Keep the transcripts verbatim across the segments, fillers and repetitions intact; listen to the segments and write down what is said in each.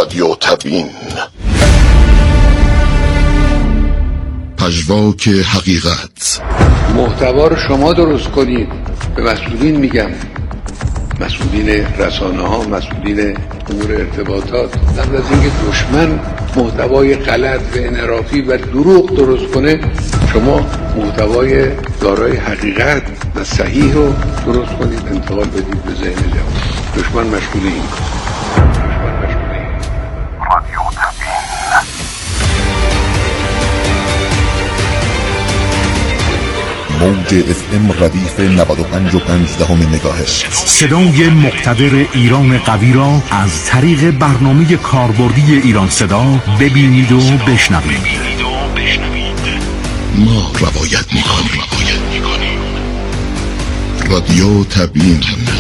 رادیو تبیین، پژواک حقیقت. محتوا رو شما درست کنید. به مسئولین میگم، مسئولین رسانه ها، مسئولین امور ارتباطات، قبل از اینکه دشمن محتوای غلط و انحرافی و دروغ درست کنه، شما محتوای دارای حقیقت و صحیح رو درست کنید، انتقال بدید به ذهن جوان. دشمن مشغول این دشمن مشغول این رادیو تبیین. موج اف ام ردیف نود و پنج و پنج دهم مگاهرتز. صدای مقتدر ایران قوی را از طریق برنامه کاربردی ایران صدا ببینید و بشنوید. ما روایت میکنیم. رادیو تبیین.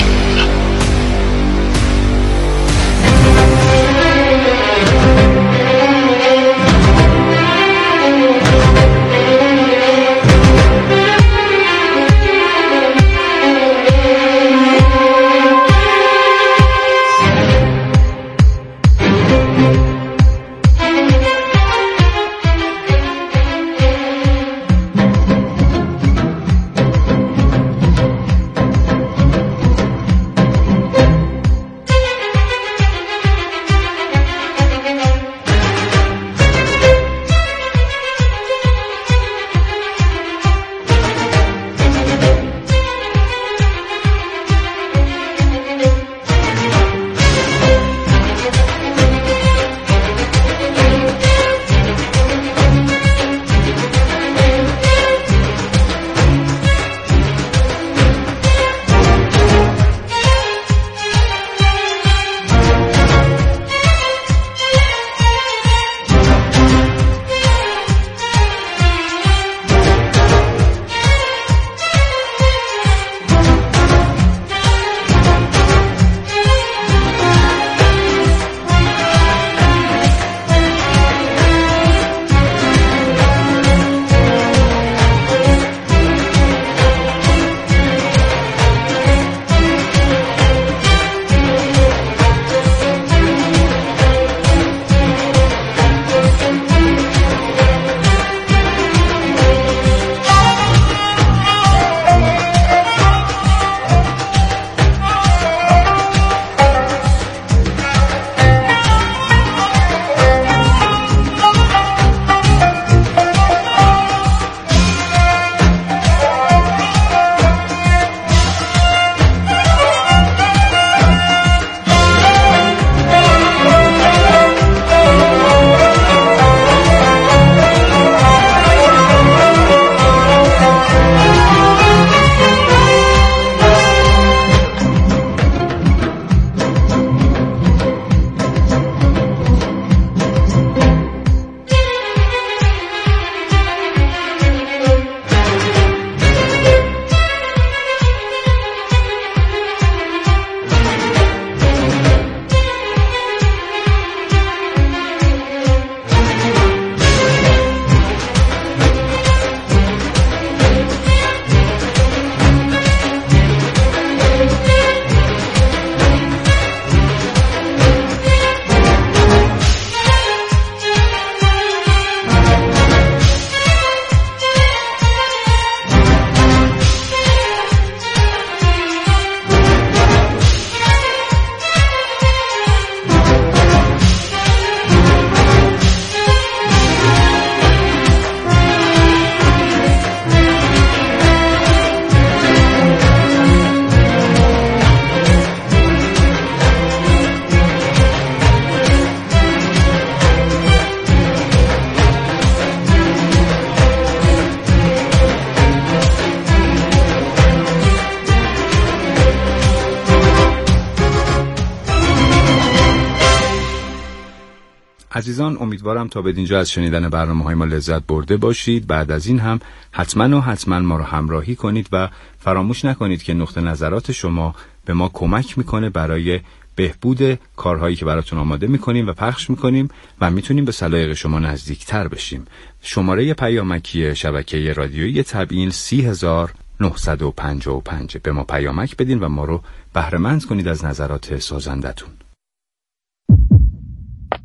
عزیزان، امیدوارم تا بدینجا از شنیدن برنامه‌های ما لذت برده باشید. بعد از این هم حتما و حتما ما رو همراهی کنید و فراموش نکنید که نقطه نظرات شما به ما کمک میکنه برای بهبود کارهایی که براتون آماده میکنیم و پخش میکنیم و میتونیم به سلایق شما نزدیکتر بشیم. شماره پیامکی شبکه رادیویی تبیین سی هزار نهصد و پنجاه و پنج. به ما پیامک بدین و ما رو بهره‌مند کنید از نظرات سازندتون.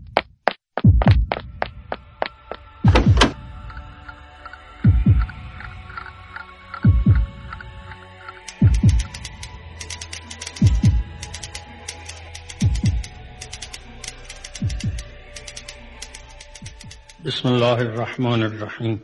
بسم الله الرحمن الرحیم.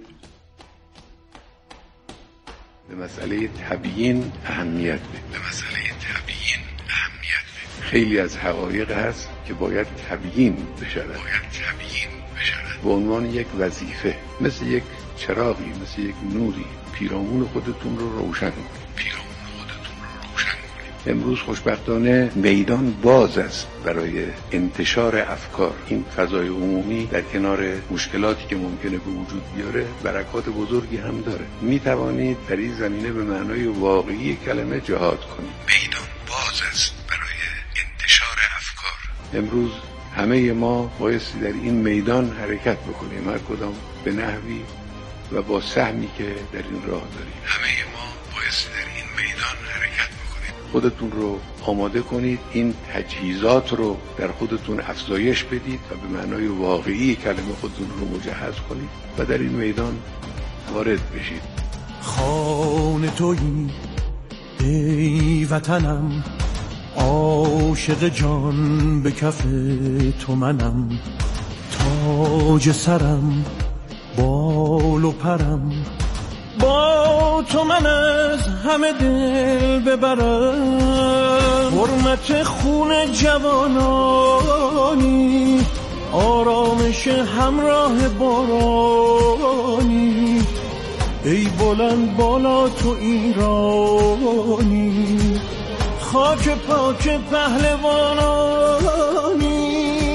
به مسئله تبیین اهمیت بده. به مسئله تبیین اهمیت بده. خیلی از حقایق هست که باید تبیین بشود. باید تبیین بشود. به عنوان یک وظیفه، مثل یک چراغی، مثل یک نوری، پیرامون خودتون رو روشن کنید. پیرامون خودتون رو روشن کنید. امروز خوشبختانه میدان باز است برای انتشار افکار. این فضای عمومی در کنار مشکلاتی که ممکنه به وجود بیاره برکات بزرگی هم داره. می توانید در این زمینه به معنای واقعی کلمه جهاد کنید. میدان باز است برای انتشار افکار. امروز همه ما بایستی در این میدان حرکت بکنیم، هر کدام به نحوی و با سهمی که در این راه داریم. همه ما بایستی در این میدان حرکت بکنیم. خودتون رو آماده کنید، این تجهیزات رو در خودتون افزایش بدید و به معنای واقعی کلمه خودتون رو مجهز کنید و در این میدان وارد بشید. خانه تویی ای وطنم، عاشق جان به کف تو منم، تاج سرم بال و پرم، با تو من از همه دل ببرم. حرمت خون جوانانی، آرامش همراه بارانی، ای بلند بالا تو ایرانی، خاک پاک پهلوانانی.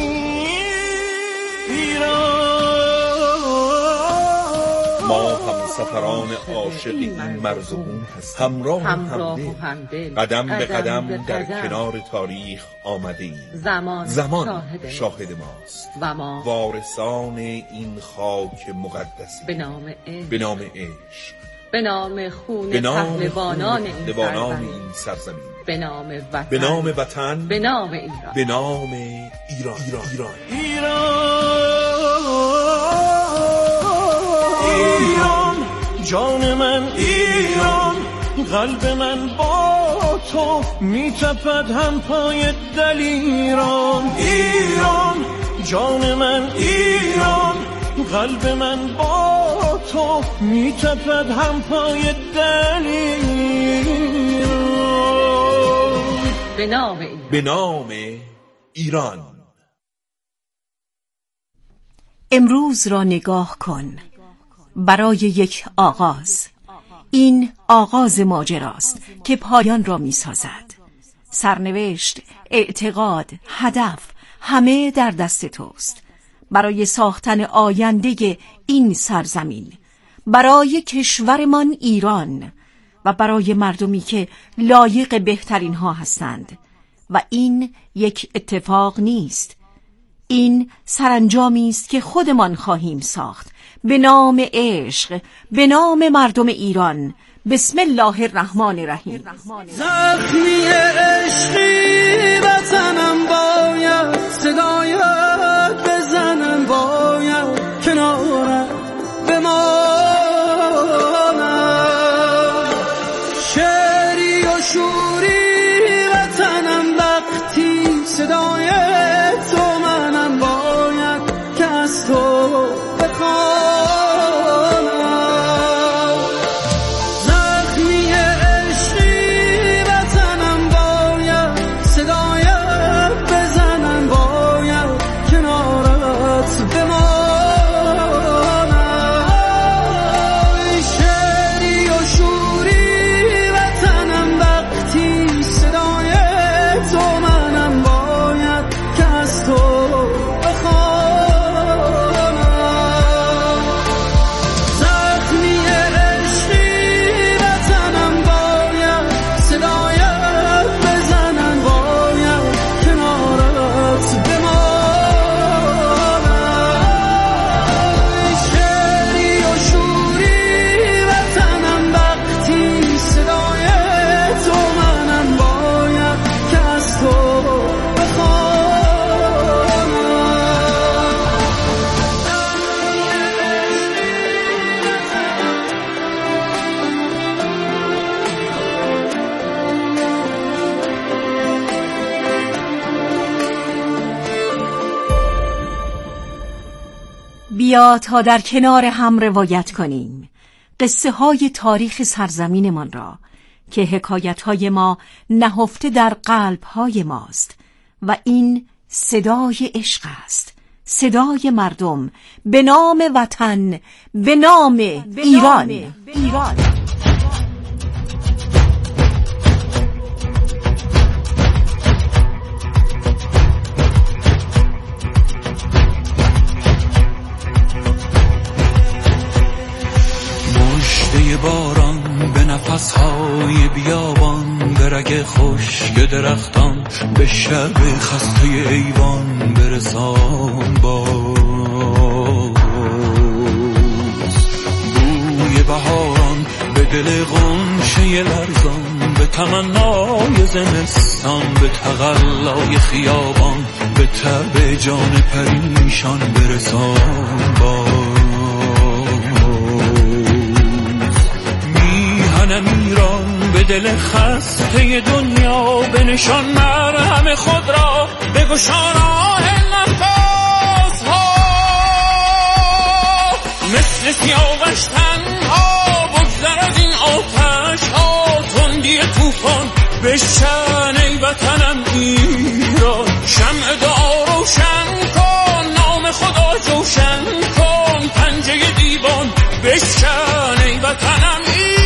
ما هم سفران عاشق این مرز و بوم هستیم، همراه و همدل، قدم به قدم در کنار تاریخ آمده ایم. زمان, زمان شاهد, شاهد ماست و ما وارثان این خاک مقدسی. به نام عشق، به نام عشق، به نام خون به نام پهلوانان این پهلوانان سرزمین، این سرزمین، به نام وطن، به نام وطن، به نام ایران، به نام ایران. ایران ایران ایران جان من، ایران قلب من با تو میتپد هم پای دلیران. ایران جان من، ایران قلب من با تو میتپد هم پای دلیران. به نام ایران، به نام ایران. امروز را نگاه کن برای یک آغاز. این آغاز ماجراست که پایان را می سازد. سرنوشت، اعتقاد، هدف همه در دست توست. برای ساختن آینده این سرزمین، برای کشورمان ایران و برای مردمی که لایق بهترین ها هستند. و این یک اتفاق نیست، این سرانجامی است که خودمان خواهیم ساخت. به نام عشق، به نام مردم ایران. بسم الله الرحمن الرحیم. زخمی عشقی وطنم باید صدایت بزنم، باید کنارت بمانم. شعری و شوری وطنم وقتی صدای تو منم، باید که از تو بخوانم. زخمی عشقی وطنم باید صدایت بزنم، باید بیا تا در کنار هم روایت کنیم قصه های تاریخ سرزمینمان را که حکایت های ما نهفته در قلب های ماست و این صدای عشق است، صدای مردم به نام وطن، به نام ایران. ایران. مژده باران به نفسهای بیابان، به رگ خشک درختان، به شب خسته ایوان برسان باز. بوی بهاران به دل غنچه لرزان، به تمنای زمستان، به تقلای خیابان، به تب جان پریشان برسان باز. ایران به دل خسته دنیا، به نشان مرهم خود را بگشا راه نفس ها. مثل سیاوش تنها بگذر از این آتش ها، تندی طوفان بشکن ای وطنم ایران. شمع دعا روشن کن، نام خدا جوشن کن، پنجه دیوان بشکن ای وطنم ایران.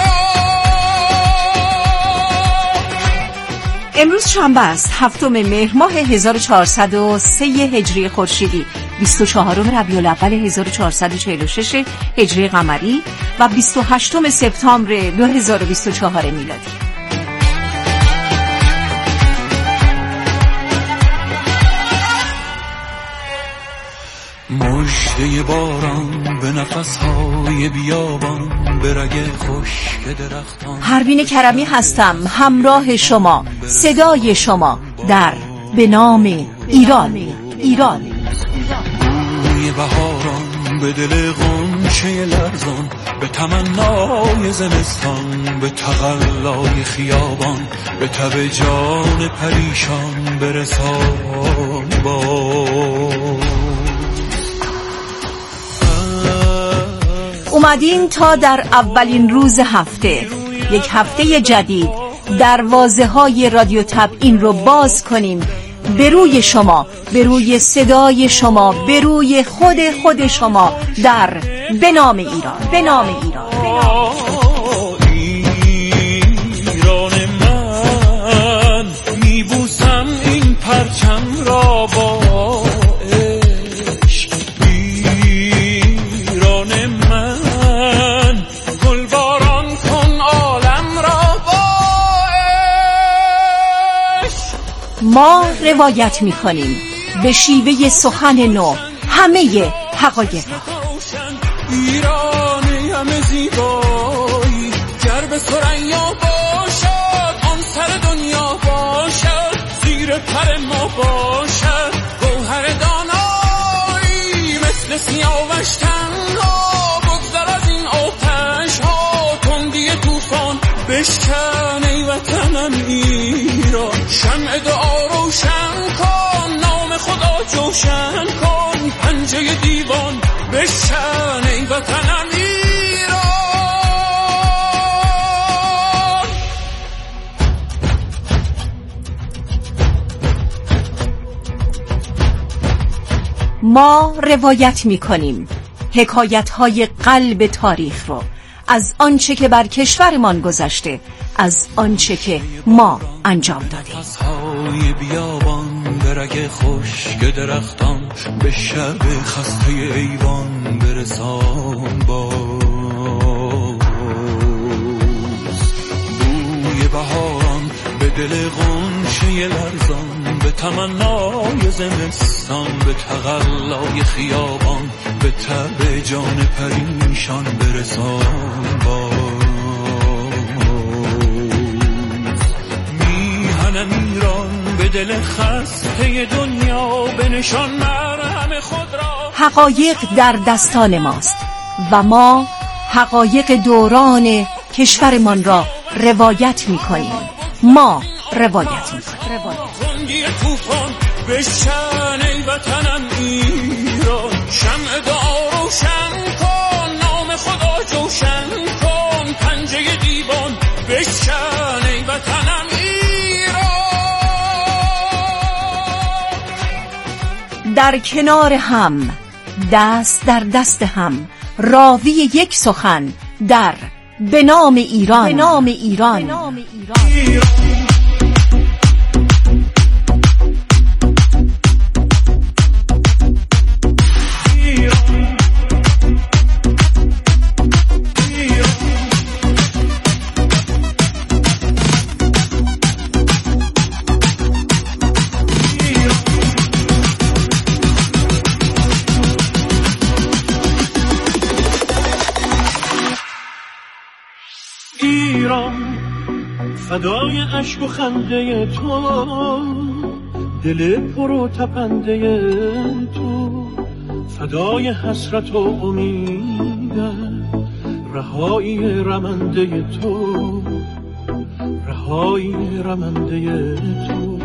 امروز شنبه است، هفتم مهر ماه هزار و چهارصد و سه هجری خورشیدی، بیست و چهارم ربیع الاول هزار و چهارصد و چهل و شش هجری قمری و بیست و هشتم سپتامبر دو هزار و بیست و چهار میلادی. مژده باران به نفسهای بیابان، به رگ خشک درختان. پروین کرمی هستم، همراه شما، صدای شما در به نام ایران. ایران. بوی بهاران به دل غنچه لرزان، به تمنای زمستان، به تقلای خیابان، به تب جان پریشان برسان باز. اومدیم تا در اولین روز هفته، یک هفته جدید، دروازه های رادیو تبعین رو باز کنیم به روی شما، به روی صدای شما، به روی خود خود شما در به نام ایران. به نام ایران. ایران من میبوسم این پرچم را با ما روایت میکنیم به شیوه سخن نو همه حقایق. ایرانی همه زیبایی، گر به ثریا باشد، آن سر دنیا باشد، زیر پر ما باشد گوهر دانایی. مثل سیاوش تنها بگذر از این آتش ها، تندی طوفان بشکن ای وطنم ایران. شمع دعا روشن کن، نام خدا جوشن کن، پنجه دیوان بشکن ای وطنم ایران. ما روایت میکنیم حکایت های قلب تاریخ رو، از آنچه که بر کشورمان گذشته، از آنچه که ما انجام دادیم. های بیابان به رگ خشک درختان، به شب خسته ایوان برسان باز. بوی بهاران به دل غنچه لرزان، به تمنای زمستان، به تقلای خیابان، به تب جان پریشان برسان باز. میهنم ایران به دل خسته دنیا، به نشان مرهم خود را. حقایق در دستان ماست و ما حقایق دوران کشورمان را روایت میکنیم. ما روایت میکنیم. طوفان بشکن ای وطنم ایران. شمع در کنار هم، دست در دست هم، راوی یک سخن در به نام ایران. به نام ایران. به نام ایران. فدای عشق و خنده تو، دل پر و تپنده تو، فدای حسرت و امید، رهایی رمنده تو، رهایی رمنده تو.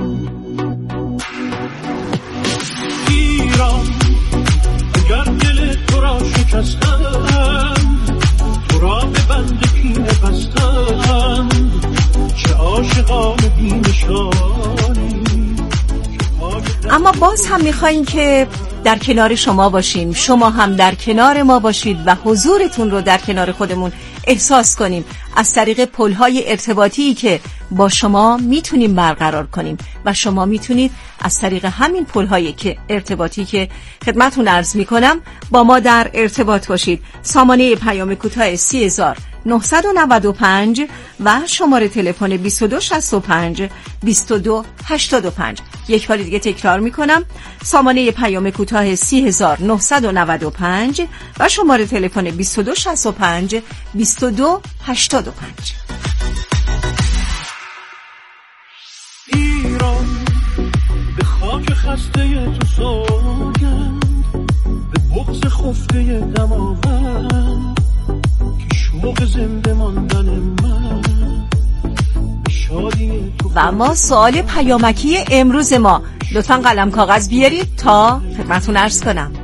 ایران اگر دل تو را شکستند، تو را به بند کینه بستند، چه عاشقان بی‌نشانی. اما باز هم میخواییم که در کنار شما باشیم، شما هم در کنار ما باشید و حضورتون رو در کنار خودمون احساس کنیم از طریق پل‌های ارتباطی که با شما میتونیم برقرار کنیم و شما میتونید از طریق همین پل‌های که ارتباطی که خدمتتون عرض میکنم با ما در ارتباط باشید. سامانه پیام کوتاه سی هزار نهصد و نود و پنج و شماره تلفن بیست و دو شصت و پنج بیست و دو هشتاد و پنج. یک بار دیگه تکرار میکنم، سامانه پیام کوتاه سی هزار نهصد و نود و پنج و شماره تلفن بیست و دو شصت و پنج بیست و دو هشتاد و پنج. ایران به خاک خسته تو سوگند، به بغض خفته دماوند، که شوق زنده ماندن من به شادی تو. و ما سوال پیامکی امروز ما، لطفاً قلم کاغذ بیارید تا خدمتتون عرض کنم.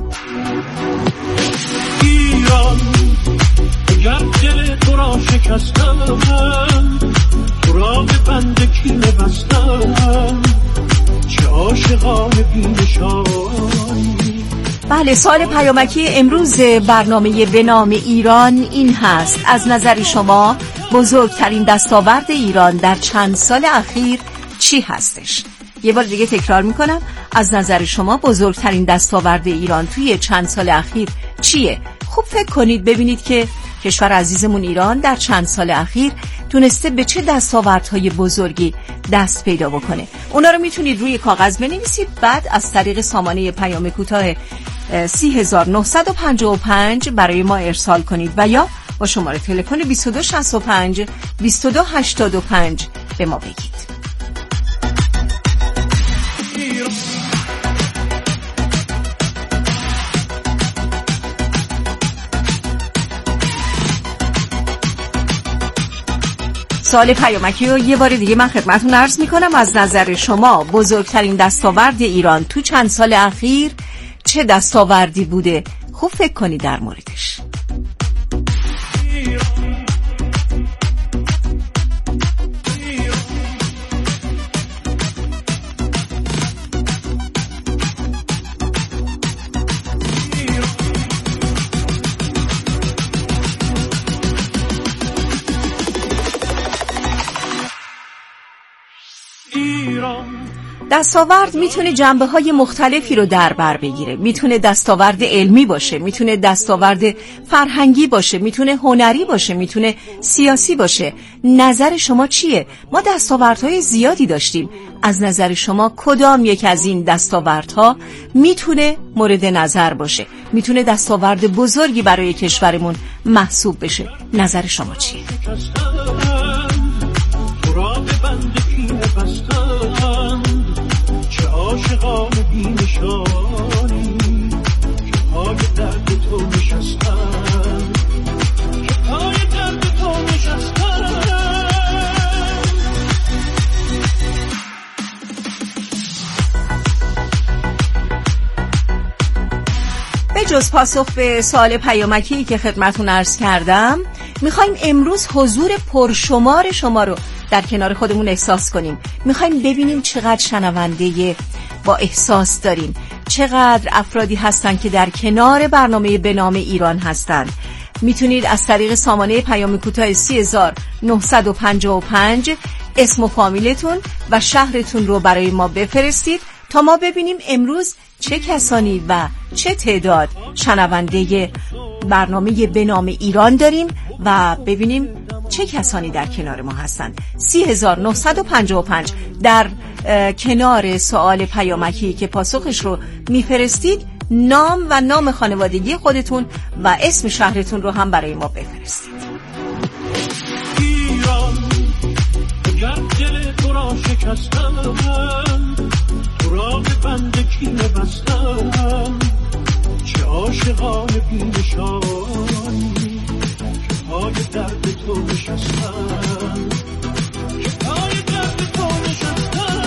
ایران اگر دل تو را شکستم، تو را به بند کینه بستم، چه عاشقان بی‌نشانی. بله، سوال پیامکی امروز برنامه به نام ایران این هست: از نظر شما بزرگترین دستاورد ایران در چند سال اخیر چی هستش؟ یه بار دیگه تکرار میکنم، از نظر شما بزرگترین دستاورد ایران توی چند سال اخیر چیه؟ خوب فکر کنید ببینید که کشور عزیزمون ایران در چند سال اخیر تونسته به چه دستاوردهای بزرگی دست پیدا بکنه. اونا رو میتونید روی کاغذ بنویسید، بعد از طریق سامانه پیام کوتاه سی هزار نهصد و پنجاه و پنج برای ما ارسال کنید و یا با شماره تلفن بیست و دو شصت و پنج بیست و دو هشتاد و پنج به ما بگید. سوال پیامکی رو یه بار دیگه من خدمتتون عرض میکنم: از نظر شما بزرگترین دستاورد ایران تو چند سال اخیر چه دستاوردی بوده؟ خوب فکر کنید در موردش. دستاورد میتونه جنبه‌های مختلفی رو در بر بگیره. میتونه دستاورد علمی باشه، میتونه دستاورد فرهنگی باشه، میتونه هنری باشه، میتونه سیاسی باشه. نظر شما چیه؟ ما دستاوردهای زیادی داشتیم. از نظر شما کدام یک از این دستاوردها میتونه مورد نظر باشه؟ میتونه دستاورد بزرگی برای کشورمون محسوب بشه. نظر شما چیه؟ عاشقان بی‌نشانی که پای درد تو نشستن، که پای درد تو نشستن. به جز پاسخ به سوال پیامکی که خدمتون عرض کردم، میخوایم امروز حضور پرشمار شما رو در کنار خودمون احساس کنیم. میخوایم ببینیم چقدر شنونده با احساس داریم، چقدر افرادی هستن که در کنار برنامه به نام ایران هستن. میتونید از طریق سامانه پیام کوتاه سه هزار و نهصد و پنجاه و پنج اسم و فامیلتون و شهرتون رو برای ما بفرستید تا ما ببینیم امروز چه کسانی و چه تعداد شنونده برنامه به نام ایران داریم و ببینیم چه کسانی در کنار ما هستند. سه هزار و نهصد و پنجاه و پنج در کنار سوال پیامکی که پاسخش رو میفرستید نام و نام خانوادگی خودتون و اسم شهرتون رو هم برای ما بفرستید. ایران گر دل تو را شکستم، تو را به بند کینه بستم، چه عاشقان بی‌نشانی که پای درد تو نشستم، که پای درد تو نشستم.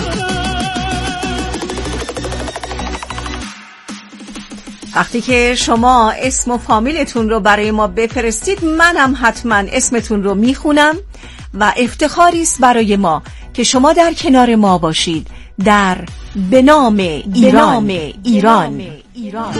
وقتی که شما اسم و فامیلتون رو برای ما بفرستید منم حتما اسمتون رو میخونم و افتخاری است برای ما که شما در کنار ما باشید در به نام ایران. ایران. ایران.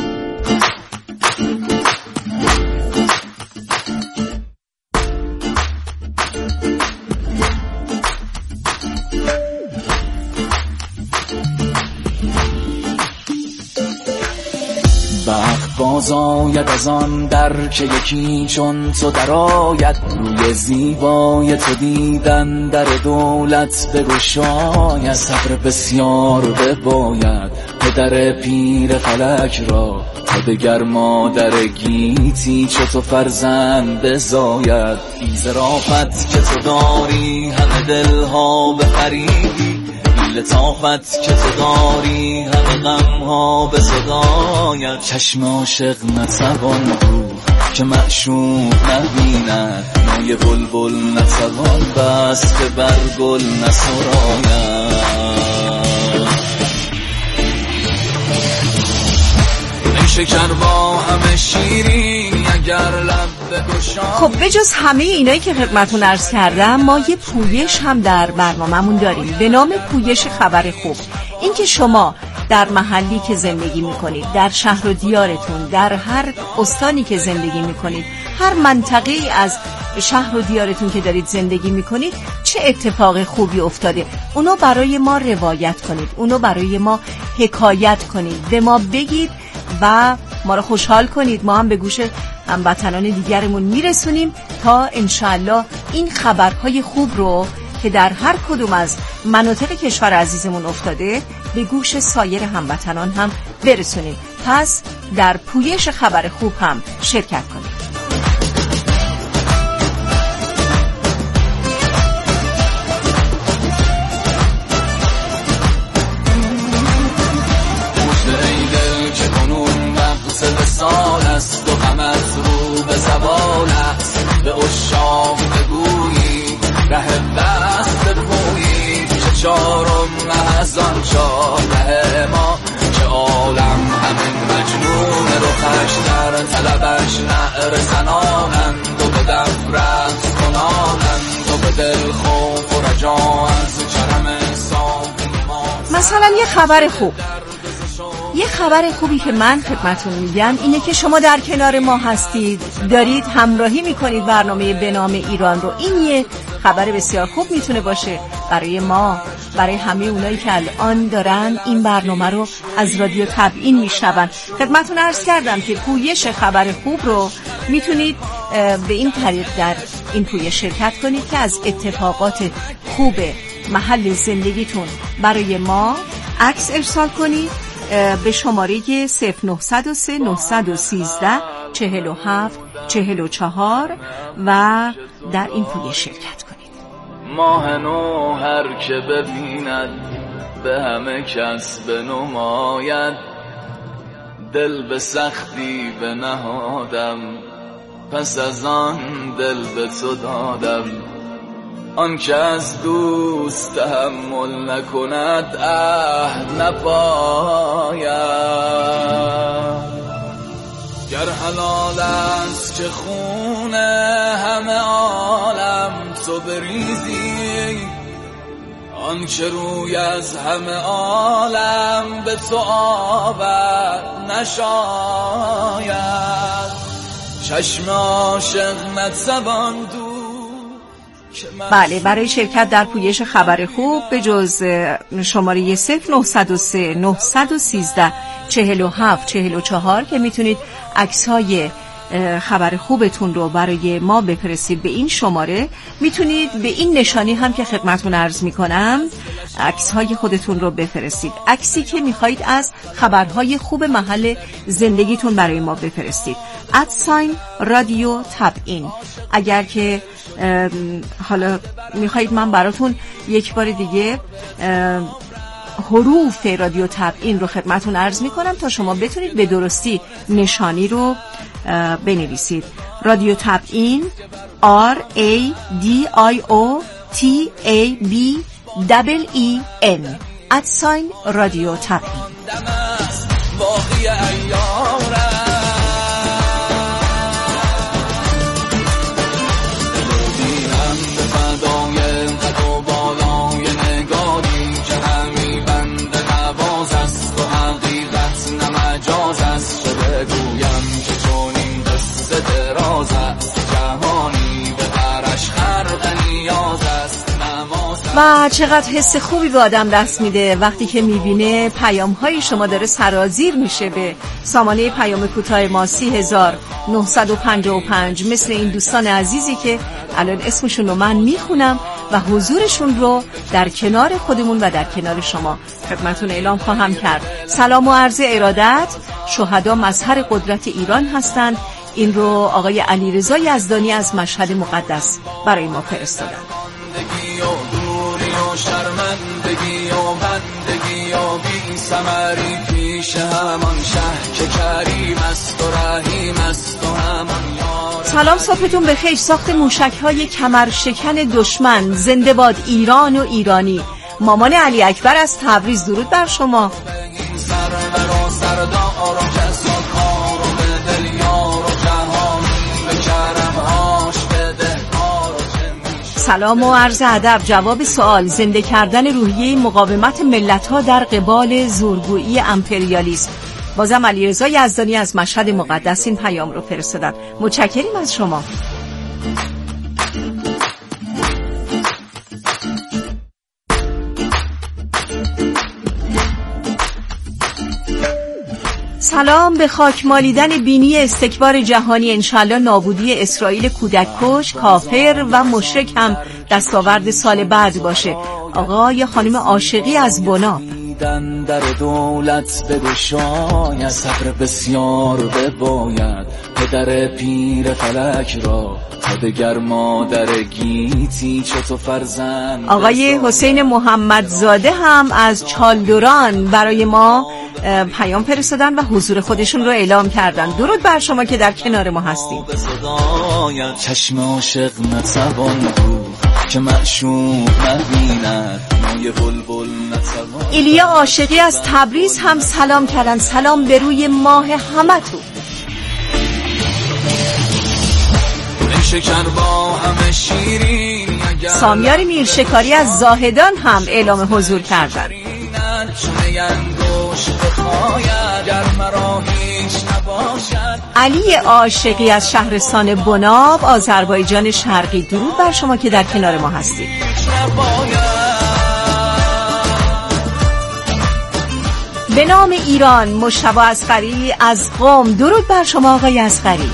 وقت باز آید از آن در که یکی چون تو در آید، روی زیبای تو دیدن در دولت بگشاید، صبر بسیار بباید پدر پیر فلک را، تا دگر مادر گیتی چو تو فرزند بزاید. این ظرافت که تو داری همه دلها بخریدی، لطافت که تو داری همه غمها به صدایت. چشم عاشق نتوان رو که معشوق نبیند، نای بلبل نتوان بست که بر گل نسراید. این شکر با همه شیرین اگر لب بگشای. خب بجز همه اینایی که خدمتون عرض کردم ما یه پویش هم در برنامه‌مون داریم به نام پویش خبر خوب. این که شما در محلی که زندگی میکنید، در شهر و دیارتون، در هر استانی که زندگی میکنید، هر منطقه‌ای از شهر و دیارتون که دارید زندگی میکنید چه اتفاق خوبی افتاده اونو برای ما روایت کنید، اونو برای ما حکایت کنید، به ما بگید و ما رو خوشحال کنید. ما هم به گوش هموطنان دیگرمون میرسونیم تا انشالله این خبرهای خوب رو که در هر کدوم از مناطق کشور عزیزمون افتاده به گوش سایر هموطنان هم برسونیم. پس در پویش خبر خوب هم شرکت کنید. سال است و غم از رو به زوال است، به عشاق بگویی ره بست بپویی، چه چارم از آن چاره ما، چه عالم همین مجنون رخش در طلبش نعر زنانند و به دف رقص کنانند و به دل خوف و رجا از چرم صافی ما. مثلا یه خبر خوب، یه خبر خوبی که من خدمتون میگم اینه که شما در کنار ما هستید، دارید همراهی میکنید برنامه به نام ایران رو. این یه خبر بسیار خوب میتونه باشه برای ما، برای همه اونایی که الان دارن این برنامه رو از رادیو تبیین میشنون. خدمتون عرض کردم که پویش خبر خوب رو میتونید به این طریق در این پویش شرکت کنید که از اتفاقات خوب محل زندگیتون برای ما عکس ارسال کنید به شماره صفر نه صفر سه نه یک سه چهل و هفت چهل و چهار و در این پویش شرکت کنید. ماه نو هر که ببیند به همه کس بنماید، دل به سختی بنهادم پس از آن دل به تو دادم. آن که از دوست تحمل نکند عهد نپاید، گر حلال است که خون همه عالم تو بریزی، آن که روی از همه عالم به تو آور نشاید، چشم عاشق نتوان دو. بله، برای شرکت در پویش خبر خوب به جز شماره صفر نه صفر سه نه یک سه چهل و هفت چهل و چهار که میتونید عکس‌های خبر خوبتون رو برای ما بفرستید به این شماره، میتونید به این نشانی هم که خدمتتون عرض میکنم عکس‌های خودتون رو بفرستید، عکسی که میخواید از خبرهای خوب محل زندگیتون برای ما بفرستید. ادساین رادیو تبعین. اگر که حالا میخواید من براتون یک بار دیگه حروف رادیو تبعین رو خدمتتون عرض میکنم تا شما بتونید به درستی نشانی رو بنویسید. رادیو تبعین R A D I O T A B E E N ادساین رادیو تبعین. و چقدر حس خوبی به آدم دست میده وقتی که میبینه پیام‌های شما داره سرازیر میشه به سامانه پیام کوتاه ما سی هزار و نهصد و پنجاه و پنج، مثل این دوستان عزیزی که الان اسمشون رو من میخونم و حضورشون رو در کنار خودمون و در کنار شما خدمتون اعلام خواهم کرد. سلام و عرض ارادت. شهدا مظهر قدرت ایران هستند. این رو آقای علیرضا یزدانی از مشهد مقدس برای ما فرستادن. شرمندگی و بندگی و بی ثمری پیش همان شه که کریم است و رحیم است و همان یار. سلام، صبحتون بخیر. ساخت موشک های کمر شکن دشمن. زنده باد ایران و ایرانی. مامان علی اکبر از تبریز، درود بر شما. سلام و عرض ادب. جواب سوال: زنده کردن روحیه مقاومت ملت‌ها در قبال زورگویی امپریالیسم. بازم علیرضا یزدانی از مشهد مقدس این پیام رو فرستادن. متشکریم از شما. سلام. به خاک مالیدن بینی استکبار جهانی، انشالله نابودی اسرائیل کودک کش، کافر و مشرک هم دستاورد سال بعد باشه. آقای خانم عاشقی از بنا. در دولت بگشاید، صبر بسیار بباید، پدر پیر فلک را تا دگر مادر گیتی چطور فرزند. آقای حسین محمدزاده هم از چالدوران برای ما پیام فرستادن و حضور خودشون رو اعلام کردن. درود بر شما که در کنار ما هستید. چشم عاشق نتوان بود که معشوق نبیند، مای بلبل نتوان. ایلیا عاشقی از تبریز هم سلام کردن. سلام به روی ماه همتون. شکر با همه شیرین. سامیار میرشکاری از زاهدان هم اعلام حضور کردن. علی عاشقی از شهرستان بناب، آذربایجان شرقی، درود بر شما که در کنار ما هستید. به نام ایران، مجتبی اصغری از قم، درود بر شما آقای اصغری.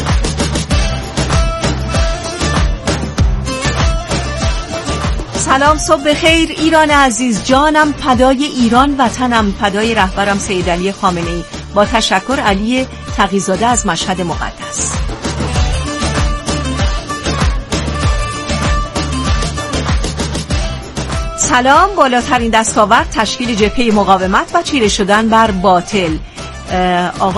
سلام، صبح بخیر ایران عزیز. جانم فدای ایران، وطنم فدای رهبرم سید علی خامنه‌ای. با تشکر، علی تقی‌زاده از مشهد مقدس. سلام. بالاترین دستاورد تشکیل جبهه مقاومت و چیره شدن بر باطل. آقا